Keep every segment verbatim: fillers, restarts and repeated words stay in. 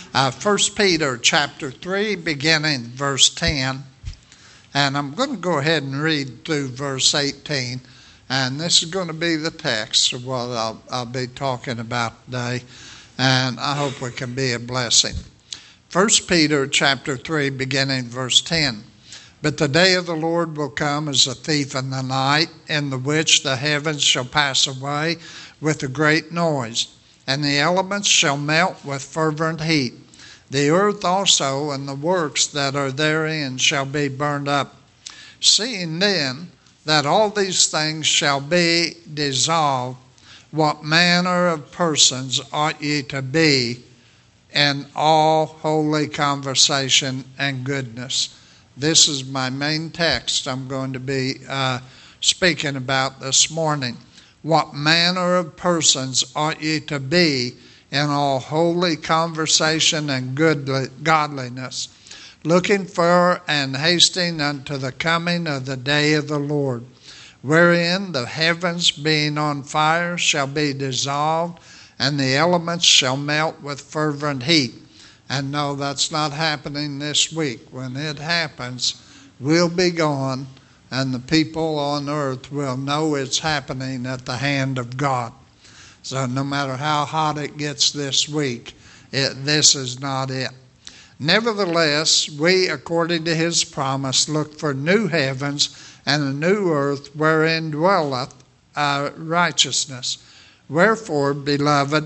Uh, First Peter chapter three, beginning verse ten. And I'm going to go ahead and read through verse eighteen. And this is going to be the text of what I'll, I'll be talking about today. And I hope we can be a blessing. First Peter chapter three, beginning verse ten. But the day of the Lord will come as a thief in the night, in the which the heavens shall pass away with a great noise, and the elements shall melt with fervent heat. The earth also and the works that are therein shall be burned up. Seeing then that all these things shall be dissolved, what manner of persons ought ye to be in all holy conversation and goodness? This is my main text I'm going to be uh, speaking about this morning. What manner of persons ought ye to be in all holy conversation and goodly, godliness, looking for and hasting unto the coming of the day of the Lord, wherein the heavens being on fire shall be dissolved, and the elements shall melt with fervent heat. And no, that's not happening this week. When it happens, we'll be gone, and the people on earth will know it's happening at the hand of God. So no matter how hot it gets this week, it, this is not it. Nevertheless, we, according to his promise, look for new heavens and a new earth wherein dwelleth uh, righteousness. Wherefore, beloved,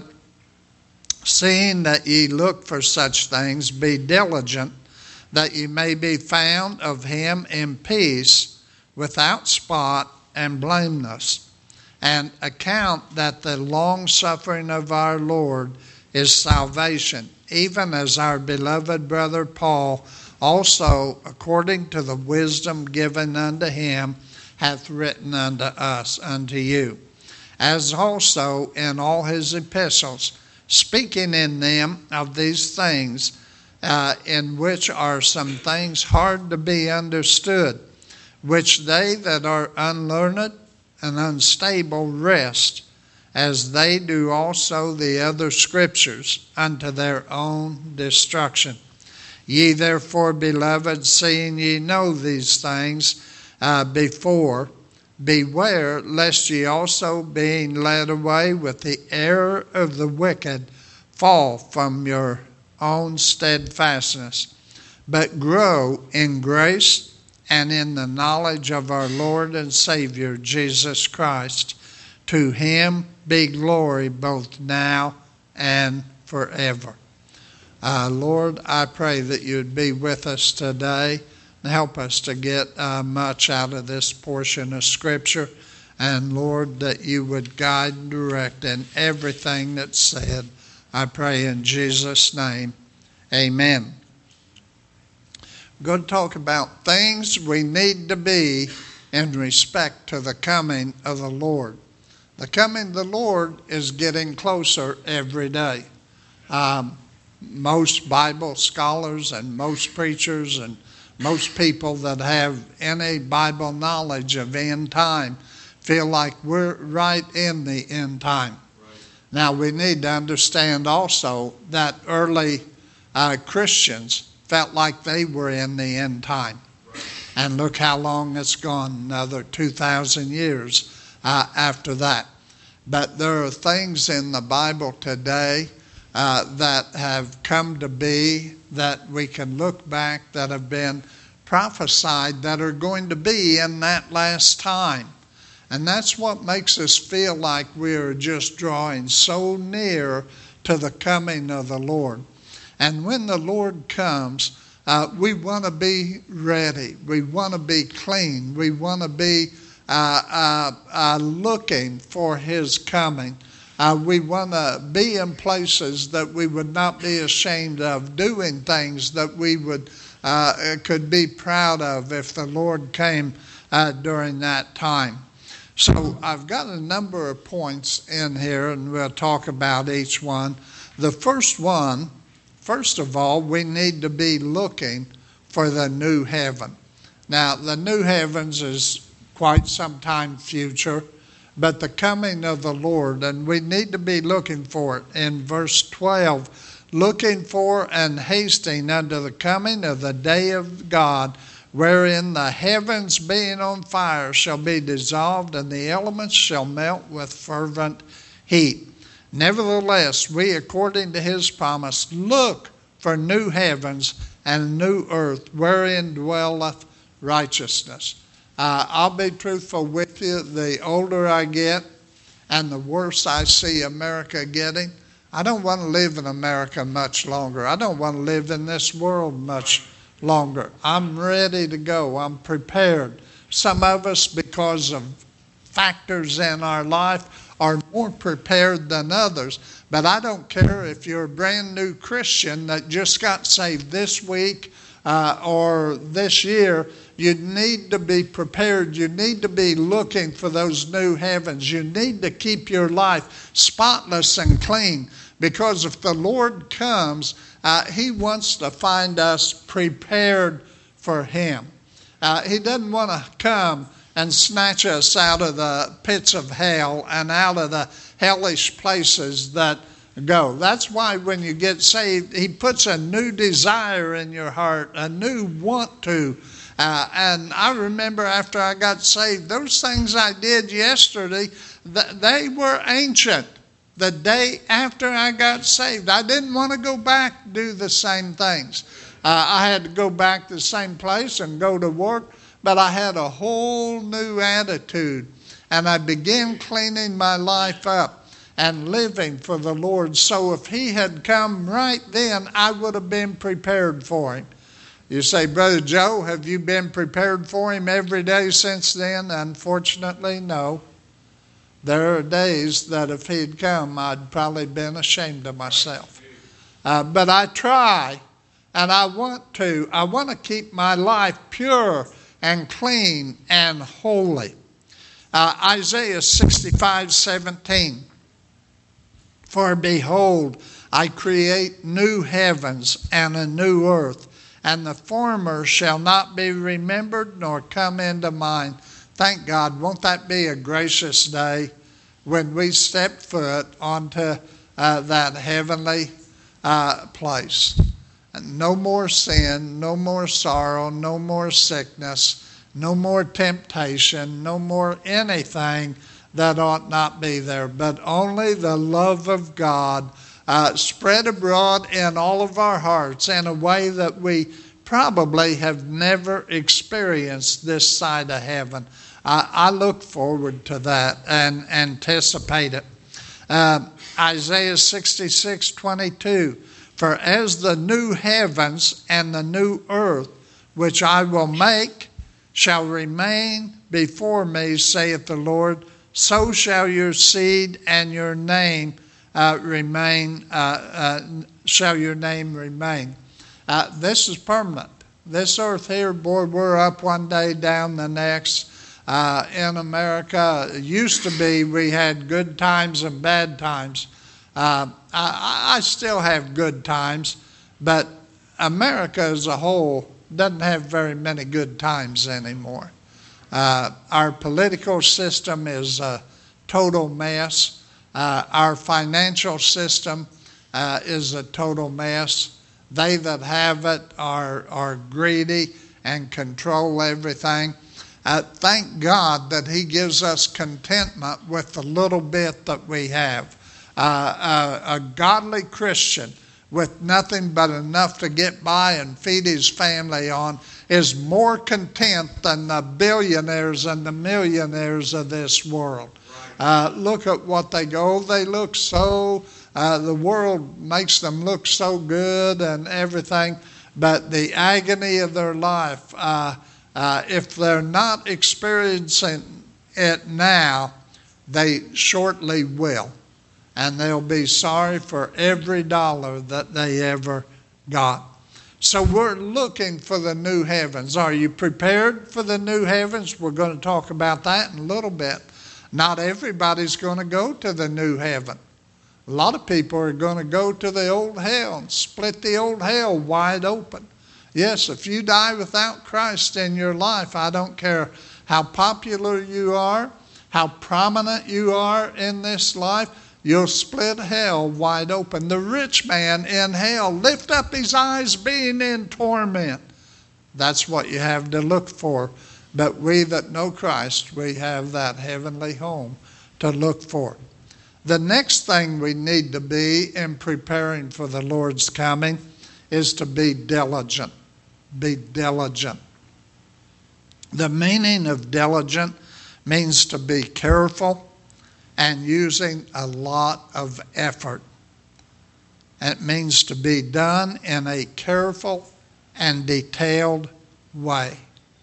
seeing that ye look for such things, be diligent, that ye may be found of him in peace, without spot and blameless, and account that the long suffering of our Lord is salvation, even as our beloved brother Paul also, according to the wisdom given unto him, hath written unto us, unto you, as also in all his epistles, speaking in them of these things, uh, in which are some things hard to be understood, which they that are unlearned and unstable wrest, as they do also the other scriptures, unto their own destruction. Ye therefore, beloved, seeing ye know these things uh, before, beware lest ye also, being led away with the error of the wicked, fall from your own steadfastness, but grow in grace and in the knowledge of our Lord and Savior Jesus Christ. To him be glory both now and forever. Uh, Lord, I pray that you'd be with us today and help us to get uh, much out of this portion of Scripture. And Lord, that you would guide and direct in everything that's said. I pray in Jesus' name, amen. We're going to talk about things we need to be in respect to the coming of the Lord. The coming of the Lord is getting closer every day. Um, most Bible scholars and most preachers and most people that have any Bible knowledge of end time feel like we're right in the end time. Right. Now, we need to understand also that early uh, Christians felt like they were in the end time. Right. And look how long it's gone, another two thousand years uh, after that. But there are things in the Bible today uh, that have come to be, that we can look back, that have been prophesied, that are going to be in that last time. And that's what makes us feel like we're just drawing so near to the coming of the Lord. And when the Lord comes, uh, we want to be ready. We want to be clean. We want to be uh, uh, uh, looking for his coming. Uh, we want to be in places that we would not be ashamed of, doing things that we would uh, could be proud of if the Lord came uh, during that time. So I've got a number of points in here, and we'll talk about each one. The first one, first of all, we need to be looking for the new heaven. Now, the new heavens is quite some time future, but the coming of the Lord, and we need to be looking for it. In verse twelve, looking for and hasting unto the coming of the day of God, wherein the heavens being on fire shall be dissolved, and the elements shall melt with fervent heat. Nevertheless, we, according to his promise, look for new heavens and a new earth, wherein dwelleth righteousness. Uh, I'll be truthful with you. The older I get and the worse I see America getting, I don't want to live in America much longer. I don't want to live in this world much longer. I'm ready to go. I'm prepared. Some of us, because of factors in our life, are more prepared than others. But I don't care if you're a brand new Christian that just got saved this week uh, or this year. You need to be prepared. You need to be looking for those new heavens. You need to keep your life spotless and clean, because if the Lord comes, uh, he wants to find us prepared for him. Uh, he doesn't want to come and snatch us out of the pits of hell and out of the hellish places that go. That's why when you get saved, he puts a new desire in your heart, a new want to. Uh, and I remember after I got saved, those things I did yesterday, th- they were ancient. The day after I got saved, I didn't want to go back and do the same things. Uh, I had to go back to the same place and go to work, but I had a whole new attitude. And I began cleaning my life up and living for the Lord. So if he had come right then, I would have been prepared for him. You say, Brother Joe, have you been prepared for him every day since then? Unfortunately, no. There are days that if he'd come, I'd probably been ashamed of myself. Uh, but I try, and I want to. I want to keep my life pure and clean and holy. Uh, Isaiah sixty-five seventeen. For behold, I create new heavens and a new earth, and the former shall not be remembered nor come into mind. Thank God. Won't that be a gracious day when we step foot onto uh, that heavenly uh, place? No more sin, no more sorrow, no more sickness, no more temptation, no more anything that ought not be there, but only the love of God uh, spread abroad in all of our hearts in a way that we probably have never experienced this side of heaven. I, I look forward to that and anticipate it. Uh, Isaiah sixty-six twenty-two. For as the new heavens and the new earth, which I will make, shall remain before me, saith the Lord, so shall your seed and your name uh, remain, uh, uh, shall your name remain. Uh, this is permanent. This earth here, boy, we're up one day, down the next. Uh, in America, it used to be we had good times and bad times. Uh, I, I still have good times, but America as a whole doesn't have very many good times anymore. Uh, our political system is a total mess. Uh, our financial system uh, is a total mess. They that have it are, are greedy and control everything. Uh, thank God that he gives us contentment with the little bit that we have. Uh, a, a godly Christian with nothing but enough to get by and feed his family on is more content than the billionaires and the millionaires of this world. Uh, look at what they go. They look so, uh, the world makes them look so good and everything, but the agony of their life, uh, uh, if they're not experiencing it now, they shortly will. And they'll be sorry for every dollar that they ever got. So we're looking for the new heavens. Are you prepared for the new heavens? We're going to talk about that in a little bit. Not everybody's going to go to the new heaven. A lot of people are going to go to the old hell and split the old hell wide open. Yes, if you die without Christ in your life, I don't care how popular you are, how prominent you are in this life, you'll split hell wide open. The rich man in hell lift up his eyes being in torment. That's what you have to look for. But we that know Christ, we have that heavenly home to look for. The next thing we need to be in preparing for the Lord's coming is to be diligent. Be diligent. The meaning of diligent means to be careful and using a lot of effort. It means to be done in a careful and detailed way.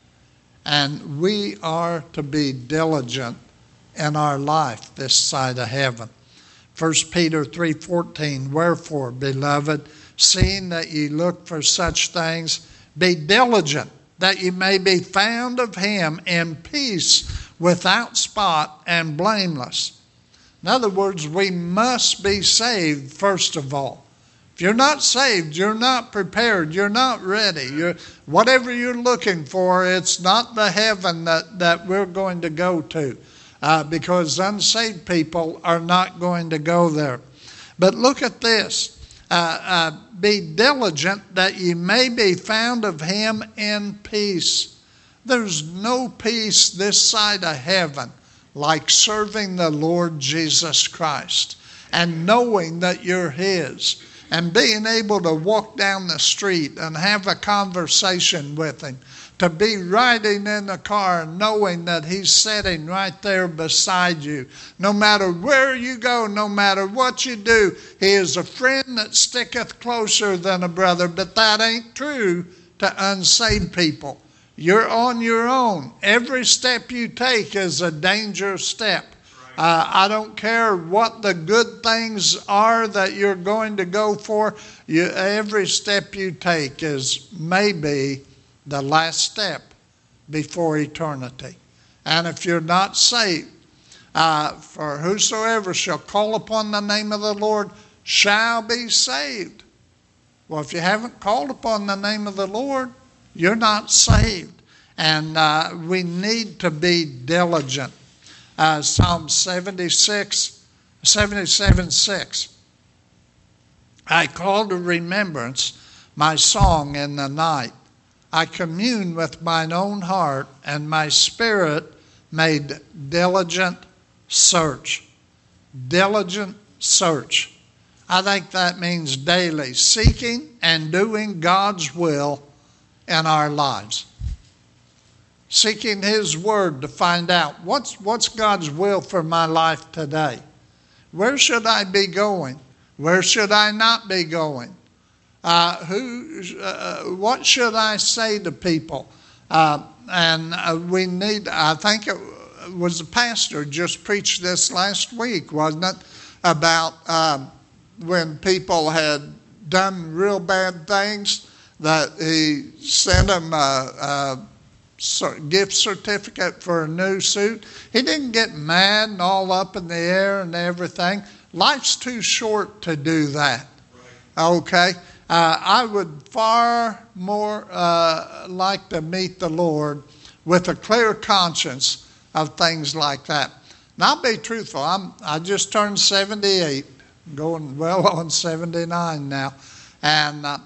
And we are to be diligent in our life this side of heaven. First Peter three fourteen, wherefore, beloved, seeing that ye look for such things, be diligent, that ye may be found of him in peace, without spot and blameless. In other words, we must be saved first of all. If you're not saved, you're not prepared, you're not ready. You're, whatever you're looking for, it's not the heaven that, that we're going to go to. Uh, because unsaved people are not going to go there. But look at this. Uh, uh, be diligent that ye may be found of him in peace. There's no peace this side of heaven like serving the Lord Jesus Christ and knowing that you're his and being able to walk down the street and have a conversation with him. To be riding in the car knowing that he's sitting right there beside you. No matter where you go, no matter what you do, he is a friend that sticketh closer than a brother. But that ain't true to unsaved people. You're on your own. Every step you take is a dangerous step. Uh, I don't care what the good things are that you're going to go for. You, every step you take is maybe the last step before eternity. And if you're not saved, uh, for whosoever shall call upon the name of the Lord shall be saved. Well, if you haven't called upon the name of the Lord, you're not saved. And uh, we need to be diligent. Uh, Psalm seventy-six, seventy-seven six. I call to remembrance my song in the night. I commune with mine own heart, and my spirit made diligent search. Diligent search. I think that means daily seeking and doing God's will in our lives. Seeking his word to find out what's, what's God's will for my life today. Where should I be going? Where should I not be going? Uh, who? Uh, what should I say to people? Uh, and uh, we need, I think it was the pastor just preached this last week, wasn't it? About uh, when people had done real bad things, that he sent them a, a gift certificate for a new suit. He didn't get mad and all up in the air and everything. Life's too short to do that. Right. Okay? Uh, I would far more uh, like to meet the Lord with a clear conscience of things like that. And I'll be truthful. I'm, I just turned seventy-eight, going well on seventy-nine now. And uh,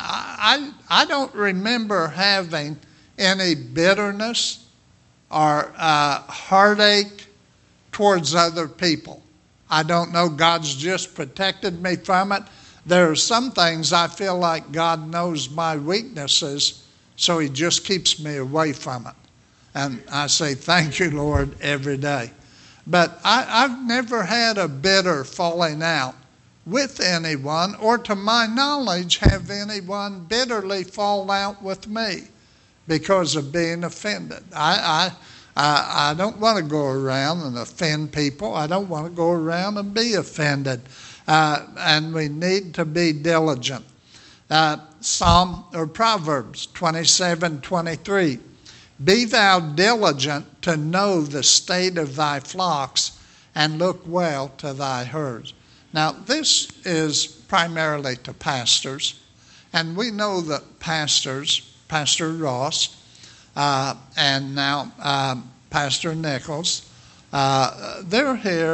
I, I, I don't remember having any bitterness or uh, heartache towards other people. I don't know. God's just protected me from it. There are some things I feel like God knows my weaknesses, so he just keeps me away from it. And I say, thank you, Lord, every day. But I, I've never had a bitter falling out with anyone, or to my knowledge have anyone bitterly fall out with me because of being offended. I, I, I, I don't want to go around and offend people. I don't want to go around and be offended. Uh, and we need to be diligent. Uh, Psalm or Proverbs twenty-seven twenty-three. Be thou diligent to know the state of thy flocks, and look well to thy herds. Now, this is primarily to pastors, and we know that pastors, Pastor Ross, uh, and now um, Pastor Nichols, uh, they're here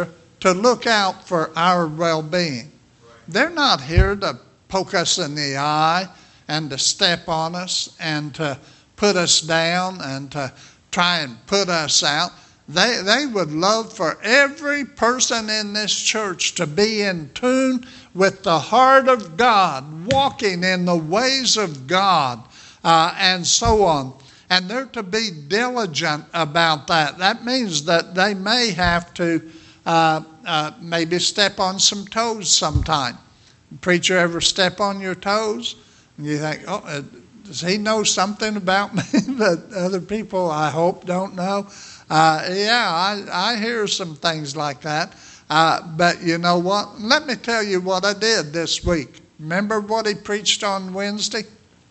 to look out for our well-being. They're not here to poke us in the eye and to step on us and to put us down and to try and put us out. They, they would love for every person in this church to be in tune with the heart of God, walking in the ways of God, uh, and so on. And they're to be diligent about that. That means that they may have to uh, uh, maybe step on some toes sometime. Preacher ever step on your toes? And you think, oh, uh, does he know something about me that other people, I hope, don't know? Uh, yeah, I, I hear some things like that. Uh, but you know what? Let me tell you what I did this week. Remember what he preached on Wednesday?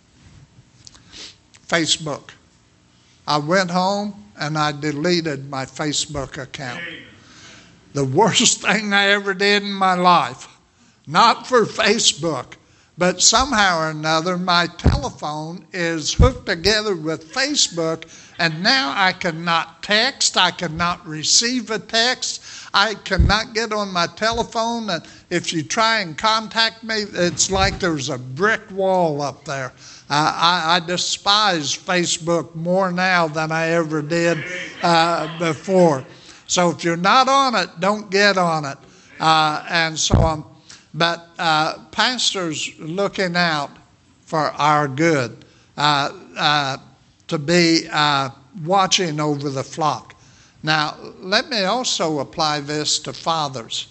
Facebook. I went home and I deleted my Facebook account. The worst thing I ever did in my life. Not for Facebook, but somehow or another my telephone is hooked together with Facebook, and now I cannot text, I cannot receive a text, I cannot get on my telephone, and if you try and contact me, it's like there's a brick wall up there. Uh, I, I despise Facebook more now than I ever did uh, before. So if you're not on it, don't get on it, uh, and so on. But uh, pastors looking out for our good, uh, uh, to be uh, watching over the flock. Now, let me also apply this to fathers.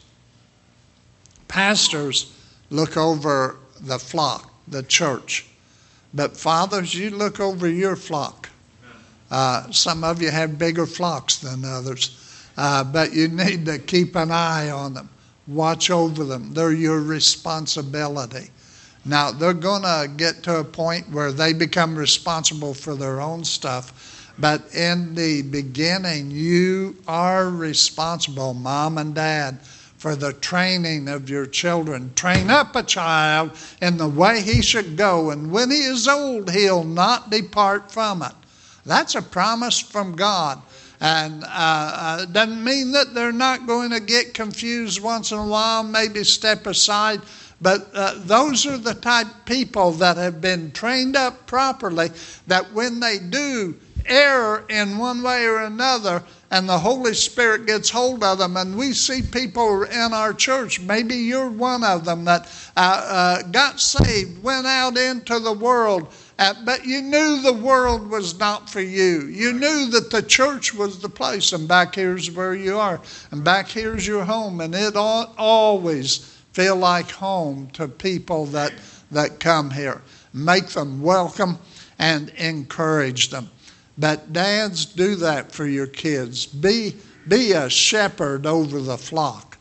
Pastors look over the flock, the church. But fathers, you look over your flock. Uh, some of you have bigger flocks than others, uh, but you need to keep an eye on them. Watch over them. They're your responsibility. Now, they're going to get to a point where they become responsible for their own stuff. But in the beginning, you are responsible, mom and dad, for the training of your children. Train up a child in the way he should go, and when he is old, he'll not depart from it. That's a promise from God. And uh, uh, doesn't mean that they're not going to get confused once in a while, maybe step aside. But uh, those are the type of people that have been trained up properly, that when they do err in one way or another, and the Holy Spirit gets hold of them, and we see people in our church, maybe you're one of them, that uh, uh, got saved, went out into the world, Uh, but you knew the world was not for you. You knew that the church was the place, and back here's where you are, and back here's your home, and it ought always feel like home to people that, that come here. Make them welcome and encourage them. But dads, do that for your kids. Be, be a shepherd over the flock.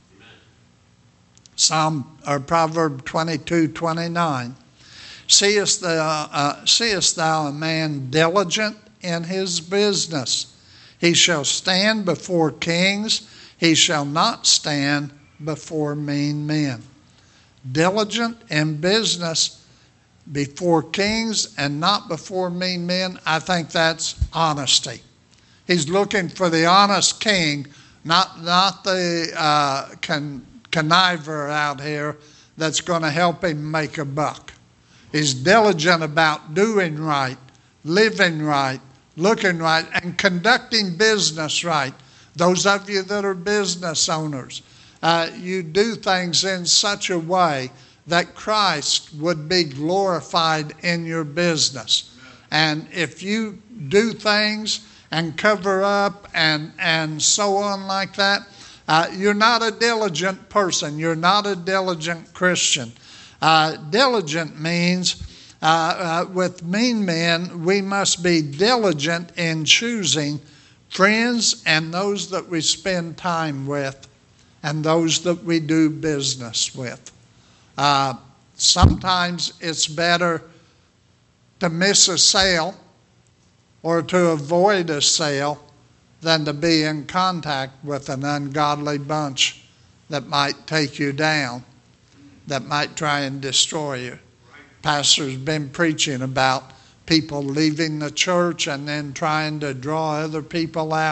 Psalm or Proverb twenty-two twenty-nine. Seest thou, uh, seest thou a man diligent in his business? He shall stand before kings. He shall not stand before mean men. Diligent in business before kings and not before mean men. I think that's honesty. He's looking for the honest king, not, not the uh, con- conniver out here that's going to help him make a buck. He's diligent about doing right, living right, looking right, and conducting business right. Those of you that are business owners, uh, you do things in such a way that Christ would be glorified in your business. And if you do things and cover up and, and so on like that, uh, you're not a diligent person. You're not a diligent Christian. Uh, diligent means, uh, uh, with mean men, we must be diligent in choosing friends and those that we spend time with and those that we do business with. Uh, sometimes it's better to miss a sale or to avoid a sale than to be in contact with an ungodly bunch that might take you down, that might try and destroy you. Pastor's been preaching about people leaving the church and then trying to draw other people out.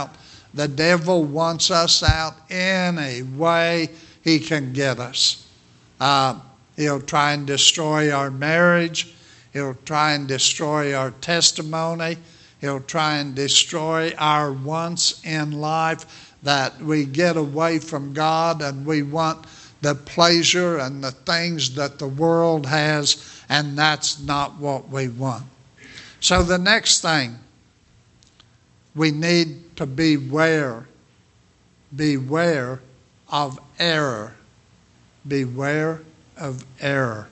The devil wants us out any way he can get us. Uh, he'll try and destroy our marriage. He'll try and destroy our testimony. He'll try and destroy our wants in life, that we get away from God and we want the pleasure and the things that the world has, and that's not what we want. So the next thing, we need to beware. Beware of error. Beware of error.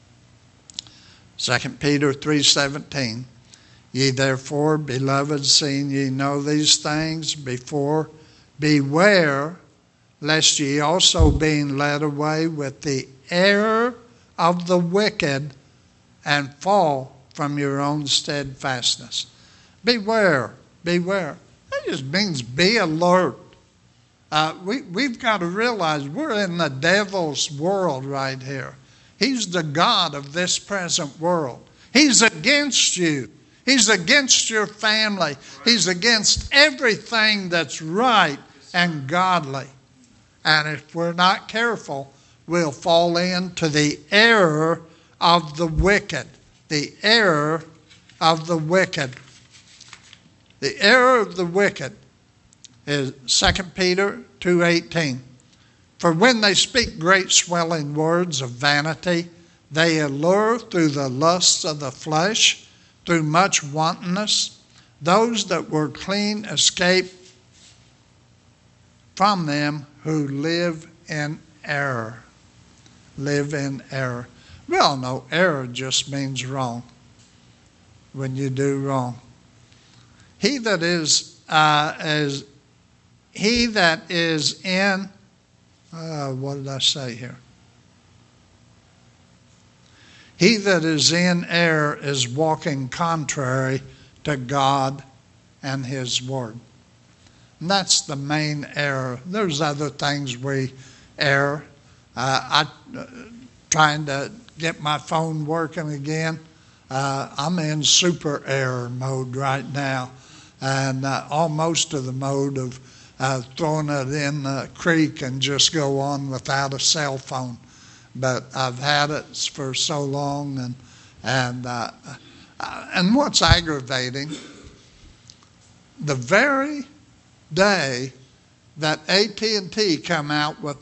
Second Peter three seventeen. Ye therefore, beloved, seeing ye know these things before, beware lest ye also, being led away with the error of the wicked, and fall from your own steadfastness. Beware, beware. That just means be alert. Uh, we, we've got to realize we're in the devil's world right here. He's the God of this present world. He's against you. He's against your family. He's against everything that's right and godly. And if we're not careful, we'll fall into the error of the wicked. The error of the wicked. The error of the wicked is Second Peter two eighteen. For when they speak great swelling words of vanity, they allure through the lusts of the flesh, through much wantonness, those that were clean escape from them who live in error. Live in error. We all know error just means wrong. When you do wrong. He that is, uh, is he that is in, uh, what did I say here? He that is in error is walking contrary to God and His Word. And that's the main error. There's other things we err. Uh, I uh, trying to get my phone working again. Uh, I'm in super error mode right now, and uh, almost to the mode of uh, throwing it in the creek and just go on without a cell phone. But I've had it for so long, and and uh, and what's aggravating, the very day that A T and T come out with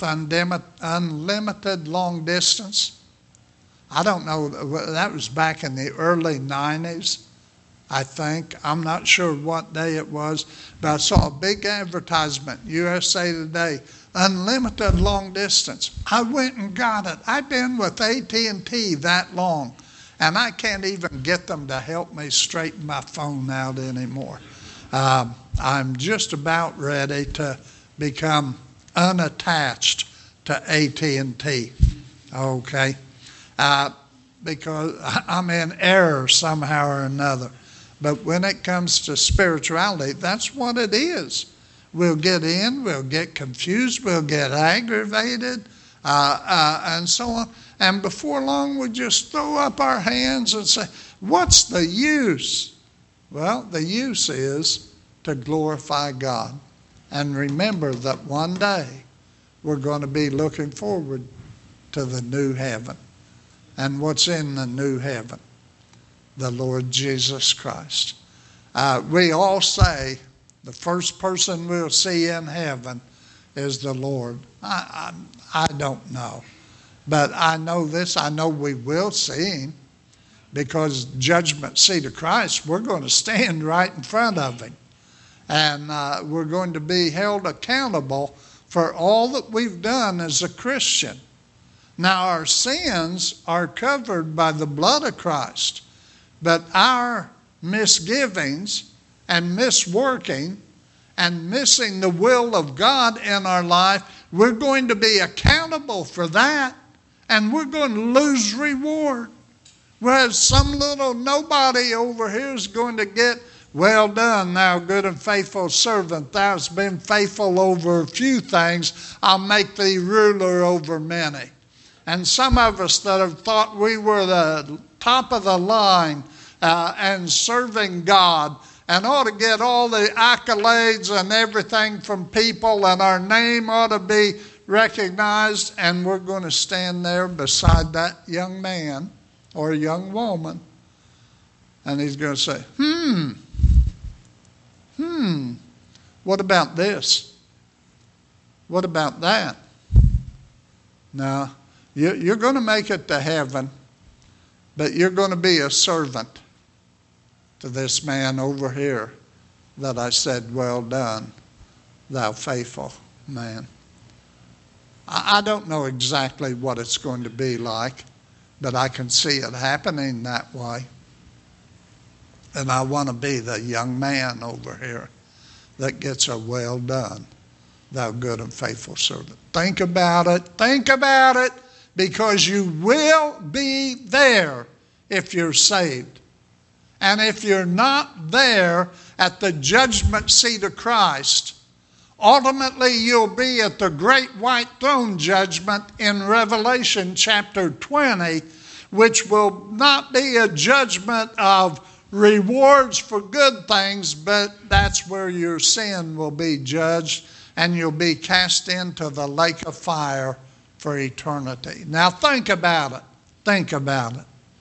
unlimited long distance, I don't know, that was back in the early nineties, I think. I'm not sure what day it was, but I saw a big advertisement, U S A Today, unlimited long distance. I went and got it. I've been with A T and T that long, and I can't even get them to help me straighten my phone out anymore. Um, I'm just about ready to become unattached to A T and T, okay? Uh, because I'm in error somehow or another. But when it comes to spirituality, that's what it is. We'll get in, we'll get confused, we'll get aggravated, uh, uh, and so on. And before long, we just throw up our hands and say, what's the use? Well, the use is to glorify God. And remember that one day we're going to be looking forward to the new heaven. And what's in the new heaven? The Lord Jesus Christ. Uh, we all say the first person we'll see in heaven is the Lord. I, I, I don't know. But I know this, I know we will see Him, because judgment seat of Christ, we're going to stand right in front of Him. And uh, we're going to be held accountable for all that we've done as a Christian. Now, our sins are covered by the blood of Christ, but our misgivings and misworking and missing the will of God in our life, we're going to be accountable for that, and we're going to lose reward. Whereas some little nobody over here is going to get, well done, thou good and faithful servant. Thou hast been faithful over a few things. I'll make thee ruler over many. And some of us that have thought we were the top of the line uh, and serving God and ought to get all the accolades and everything from people, and our name ought to be recognized, and we're going to stand there beside that young man or young woman, and he's going to say, hmm, hmm, what about this? What about that? No, you're going to make it to heaven, but you're going to be a servant to this man over here that I said, well done, thou faithful man. I don't know exactly what it's going to be like, but I can see it happening that way. And I want to be the young man over here that gets a well done, thou good and faithful servant. Think about it. Think about it, because you will be there if you're saved. And if you're not there at the judgment seat of Christ, ultimately you'll be at the great white throne judgment in Revelation chapter twenty, which will not be a judgment of rewards for good things, but that's where your sin will be judged, and you'll be cast into the lake of fire for eternity. Now think about it. Think about it.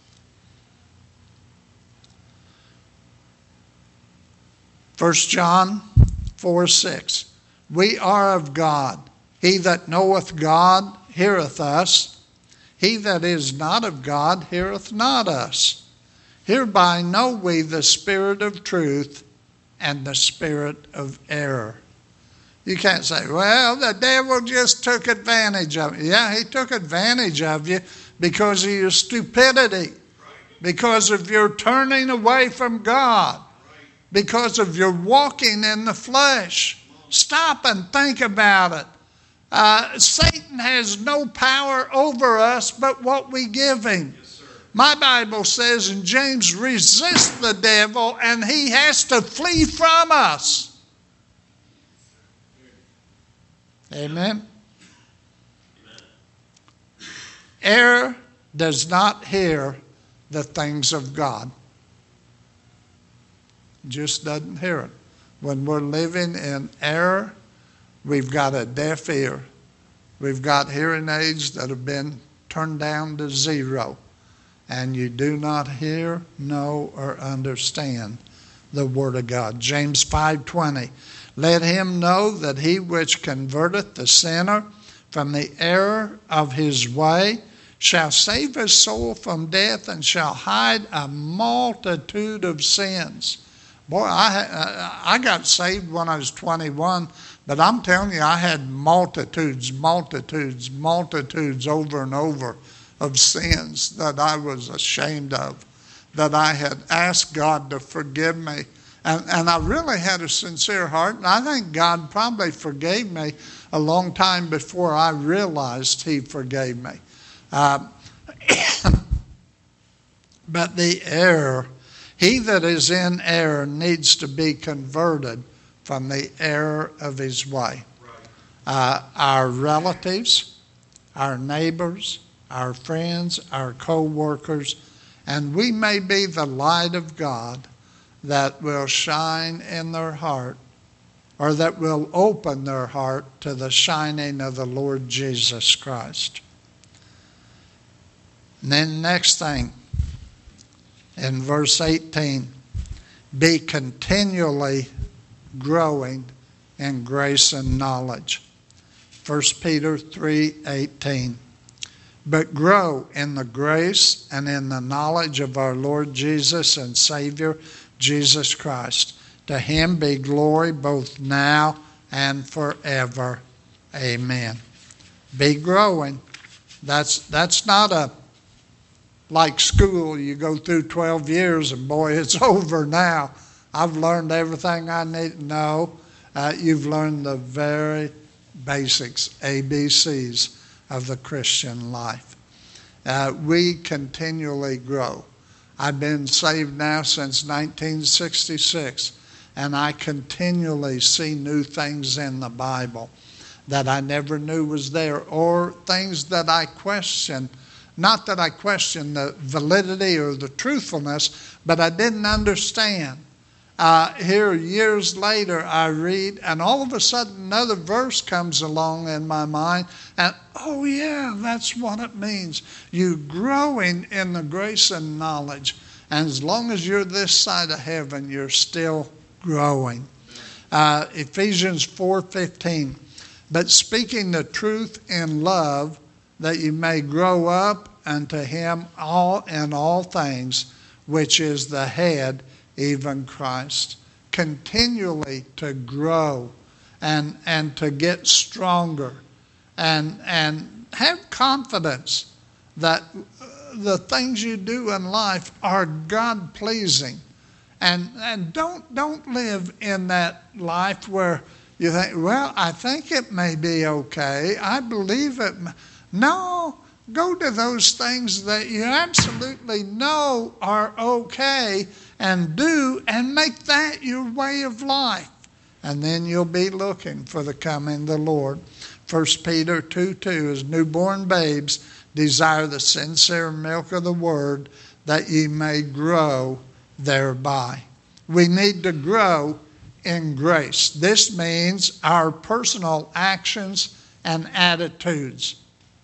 First John four six. We are of God. He that knoweth God heareth us. He that is not of God heareth not us. Hereby know we the spirit of truth and the spirit of error. You can't say, well, the devil just took advantage of you. Yeah, he took advantage of you because of your stupidity, because of your turning away from God, because of your walking in the flesh. Stop and think about it. Uh, Satan has no power over us but what we give him. Yes, my Bible says in James, resist the devil and he has to flee from us. Amen. Amen. Error does not hear the things of God. Just doesn't hear it. When we're living in error, we've got a deaf ear. We've got hearing aids that have been turned down to zero. And you do not hear, know, or understand the Word of God. James five twenty. Let him know that he which converteth the sinner from the error of his way shall save his soul from death and shall hide a multitude of sins. Boy, I I got saved when I was twenty-one, but I'm telling you, I had multitudes, multitudes, multitudes over and over of sins that I was ashamed of, that I had asked God to forgive me. And, and I really had a sincere heart, and I think God probably forgave me a long time before I realized he forgave me. Uh, but the error, he that is in error needs to be converted from the error of his way. Uh, our relatives, our neighbors, our friends, our co-workers, and we may be the light of God that will shine in their heart, or that will open their heart to the shining of the Lord Jesus Christ. And then next thing, in verse eighteen, be continually growing in grace and knowledge. First Peter three eighteen. But grow in the grace and in the knowledge of our Lord Jesus and Savior, Jesus Christ. To him be glory both now and forever. Amen. Be growing. That's that's not a like school. You go through twelve years and boy, it's over now. I've learned everything I need. No, uh, you've learned the very basics, A B Cs of the Christian life. Uh, we continually grow. I've been saved now since nineteen sixty-six, and I continually see new things in the Bible that I never knew was there, or things that I question. Not that I question the validity or the truthfulness, but I didn't understand. Uh, here, years later, I read, and all of a sudden another verse comes along in my mind, and oh yeah, that's what it means. You growing in the grace and knowledge, and as long as you're this side of heaven, you're still growing. Uh, Ephesians four fifteen, but speaking the truth in love, that you may grow up unto him all in all things, which is the head, even Christ. Continually to grow and and to get stronger and and have confidence that the things you do in life are God pleasing. And and don't don't live in that life where you think, well, I think it may be okay. I believe it. No, go to those things that you absolutely know are okay and do, and make that your way of life. And then you'll be looking for the coming of the Lord. First Peter two two, as newborn babes, desire the sincere milk of the word, that ye may grow thereby. We need to grow in grace. This means our personal actions and attitudes.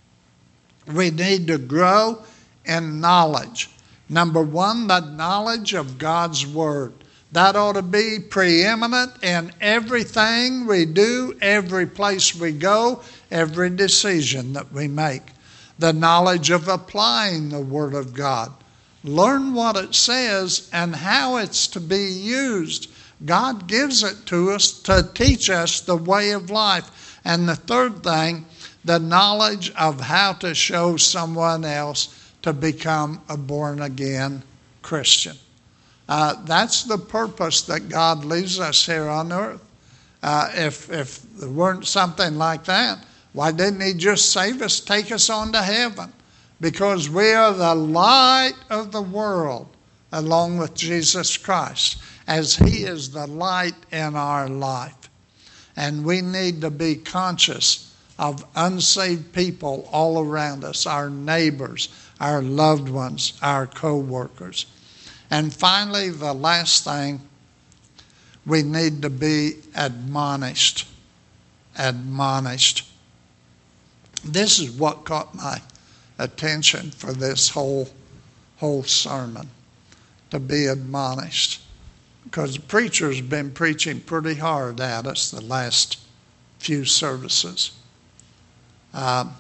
We need to grow in knowledge. Number one, the knowledge of God's word. That ought to be preeminent in everything we do, every place we go, every decision that we make. The knowledge of applying the word of God. Learn what it says and how it's to be used. God gives it to us to teach us the way of life. And the third thing, the knowledge of how to show someone else to become a born-again Christian. Uh, that's the purpose that God leaves us here on earth. Uh, if, if there weren't something like that, why didn't he just save us, take us on to heaven? Because we are the light of the world along with Jesus Christ, as he is the light in our life. And we need to be conscious of unsaved people all around us, our neighbors, our loved ones, our co-workers. And finally, the last thing, we need to be admonished. Admonished. This is what caught my attention for this whole, whole sermon, to be admonished. Because the preacher's been preaching pretty hard at us the last few services. Um,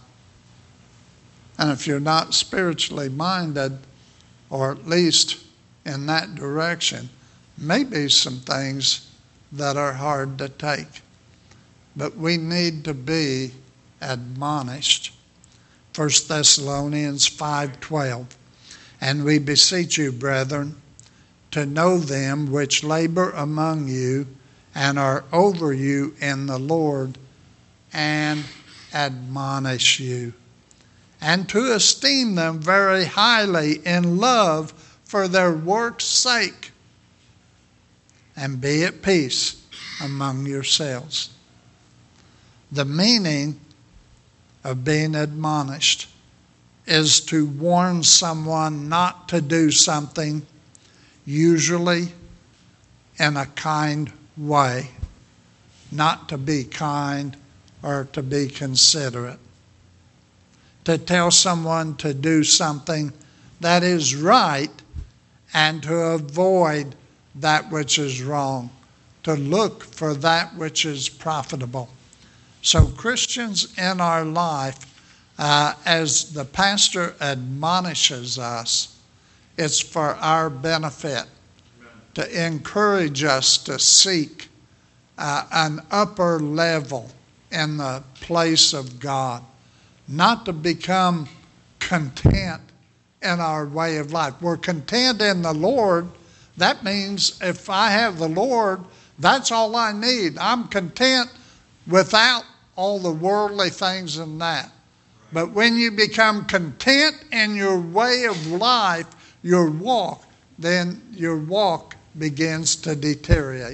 and if you're not spiritually minded, or at least in that direction, maybe some things that are hard to take. But we need to be admonished. First Thessalonians five twelve, and we beseech you, brethren, to know them which labor among you and are over you in the Lord, and admonish you, and to esteem them very highly in love for their work's sake, and be at peace among yourselves. The meaning of being admonished is to warn someone not to do something, usually in a kind way, not to be kind or to be considerate. To tell someone to do something that is right and to avoid that which is wrong, to look for that which is profitable. So Christians in our life, uh, as the pastor admonishes us, it's for our benefit, to encourage us to seek uh, an upper level in the place of God, not to become content in our way of life. We're content in the Lord. That means if I have the Lord, that's all I need. I'm content without all the worldly things in that. But when you become content in your way of life, your walk, then your walk begins to deteriorate.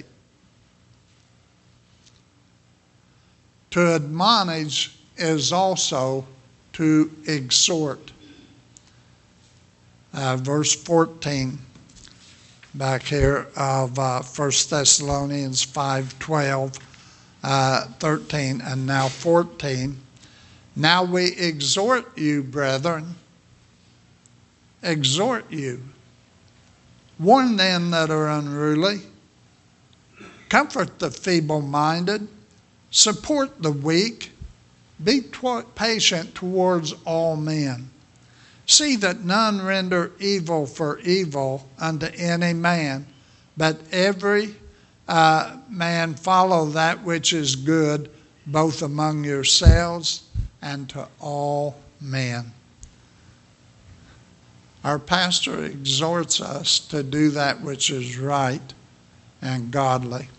To admonish is also to exhort. Uh, verse fourteen. back here of uh, First Thessalonians five twelve, uh, thirteen, and now fourteen. Now we exhort you, brethren, exhort you, warn them that are unruly, comfort the feeble-minded, support the weak, be tw- patient towards all men. See that none render evil for evil unto any man, but every uh, man follow that which is good, both among yourselves and to all men. Our pastor exhorts us to do that which is right and godly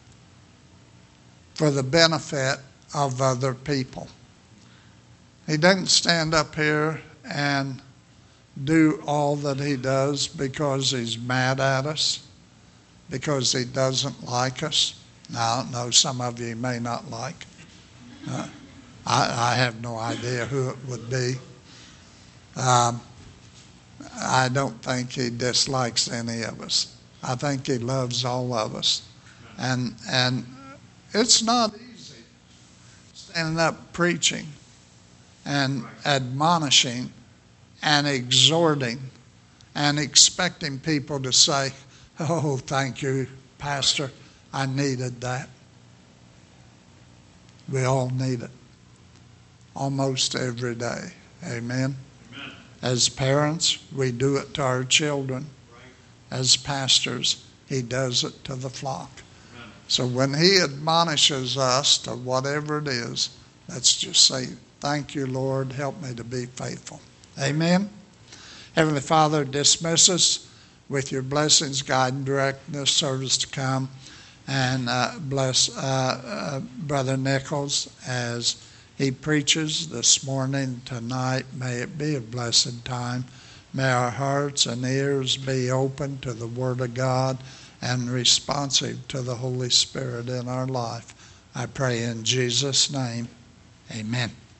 for the benefit of other people. He doesn't stand up here and do all that he does because he's mad at us, because he doesn't like us. Now, I know some of you may not like. Uh, I, I have no idea who it would be. Um, I don't think he dislikes any of us. I think he loves all of us. And, and it's not easy standing up preaching and admonishing and exhorting and expecting people to say, oh, thank you, Pastor, I needed that. We all need it almost every day. Amen. Amen. As parents, we do it to our children. Right. As pastors, he does it to the flock. Amen. So when he admonishes us to whatever it is, let's just say, thank you, Lord, help me to be faithful. Amen. Heavenly Father, dismiss us with your blessings, guide and direct this service to come. And uh, bless uh, uh, Brother Nichols as he preaches this morning, tonight. May it be a blessed time. May our hearts and ears be open to the Word of God and responsive to the Holy Spirit in our life. I pray in Jesus' name. Amen.